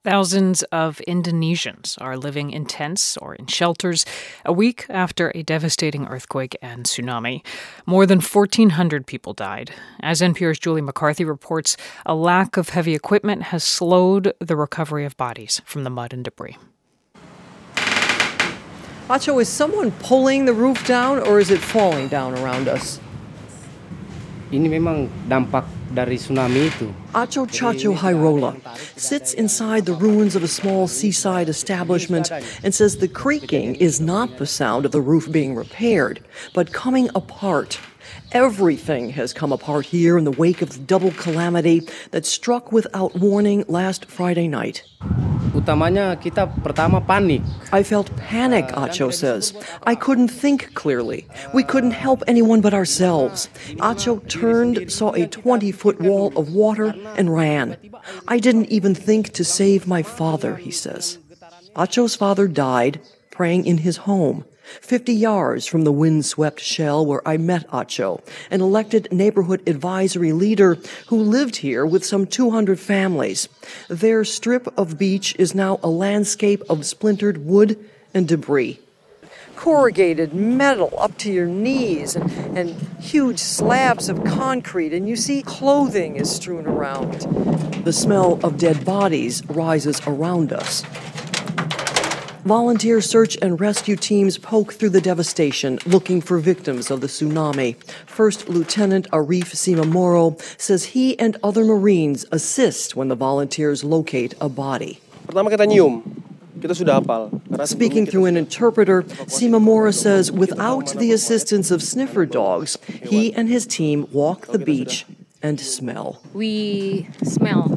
Thousands of Indonesians are living in tents or in shelters a week after a devastating earthquake and tsunami. More than 1,400 people died. As NPR's Julie McCarthy reports, a lack of heavy equipment has slowed the recovery of bodies from the mud and debris. Acho, is someone pulling the roof down or is it falling down around us? Ini memang dampak dari tsunami itu. Acho Chacho Hairola sits inside the ruins of a small seaside establishment and says the creaking is not the sound of the roof being repaired, but coming apart. Everything has come apart here in the wake of the double calamity that struck without warning last Friday night. Utamanya kita pertama panik. I felt panic, Acho says. I couldn't think clearly. We couldn't help anyone but ourselves. Acho turned, saw a 20-foot wall of water, and ran. I didn't even think to save my father, he says. Acho's father died praying in his home, 50 yards from the windswept shell where I met Acho, an elected neighborhood advisory leader who lived here with some 200 families. Their strip of beach is now a landscape of splintered wood and debris. Corrugated metal up to your knees and huge slabs of concrete, and you see clothing is strewn around. The smell of dead bodies rises around us. Volunteer search and rescue teams poke through the devastation, looking for victims of the tsunami. First Lieutenant Arif Simamoro says he and other Marines assist when the volunteers locate a body. Pertama kita nyium, kita sudah hafal. Speaking through an interpreter, Simamoro says without the assistance of sniffer dogs, he and his team walk the beach and smell. We smell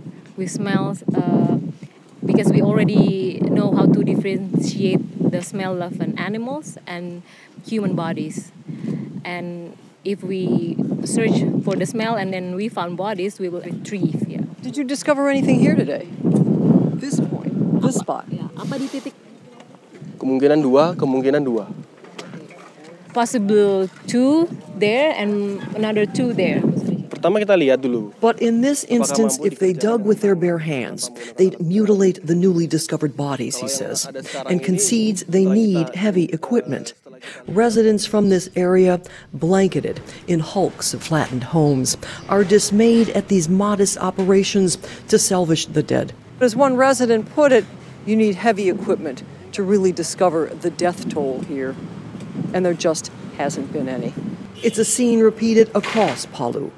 because we already know how to differentiate the smell of an animals and human bodies. And if we search for the smell and then we found bodies, we will retrieve. Yeah. Did you discover anything here today? This point, this spot. Yeah. Apa di titik? Kemungkinan dua. Possible 2 there and another 2 there. Pertama kita lihat dulu. But in this instance, if they dug with their bare hands, they'd mutilate the newly discovered bodies, he says, and concedes they need heavy equipment. Residents from this area, blanketed in hulks of flattened homes, are dismayed at these modest operations to salvage the dead. As one resident put it, you need heavy equipment to really discover the death toll here. And there just hasn't been any. It's a scene repeated across Palu.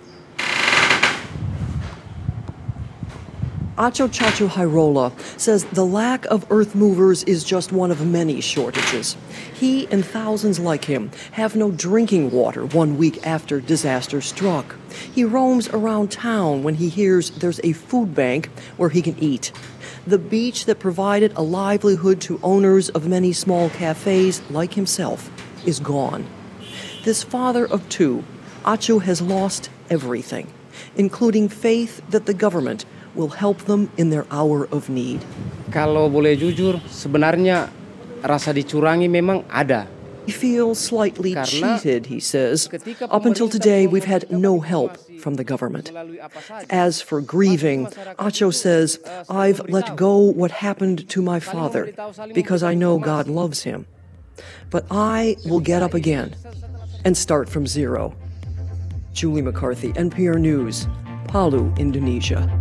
Acho Chacho Hairola says the lack of earth movers is just one of many shortages. He and thousands like him have no drinking water 1 week after disaster struck. He roams around town when he hears there's a food bank where he can eat. The beach that provided a livelihood to owners of many small cafes like himself is gone. This father of 2, Acho has lost everything, including faith that the government will help them in their hour of need. Kalau boleh jujur, sebenarnya rasa dicurangi memang ada. He feels slightly cheated, he says. Up until today, we've had no help from the government. As for grieving, Acho says, I've let go what happened to my father because I know God loves him. But I will get up again and start from zero. Julie McCarthy, NPR News, Palu, Indonesia.